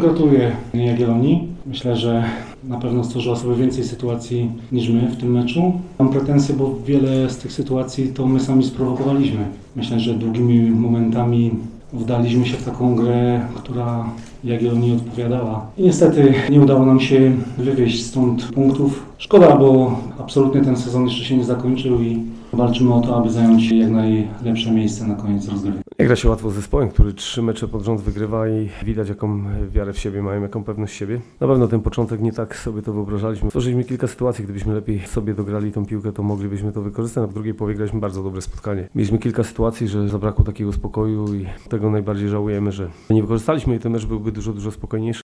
Gratuluję Jagiellonii. Myślę, że na pewno stworzyła sobie więcej sytuacji niż my w tym meczu. Mam pretensje, bo wiele z tych sytuacji to my sami sprowokowaliśmy. Myślę, że długimi momentami wdaliśmy się w taką grę, która Jagiellonii odpowiadała. I niestety nie udało nam się wywieźć stąd punktów. Szkoda, bo absolutnie ten sezon jeszcze się nie zakończył i walczymy o to, aby zająć jak najlepsze miejsce na koniec rozgrywki. Nie gra się łatwo z zespołem, który 3 mecze pod rząd wygrywa i widać, jaką wiarę w siebie mają, jaką pewność siebie. Na pewno ten początek nie tak sobie to wyobrażaliśmy. Stworzyliśmy kilka sytuacji, gdybyśmy lepiej sobie dograli tą piłkę, to moglibyśmy to wykorzystać. A w drugiej połowie graliśmy bardzo dobre spotkanie. Mieliśmy kilka sytuacji, że zabrakło takiego spokoju i tego najbardziej żałujemy, że nie wykorzystaliśmy i ten mecz byłby dużo spokojniejszy.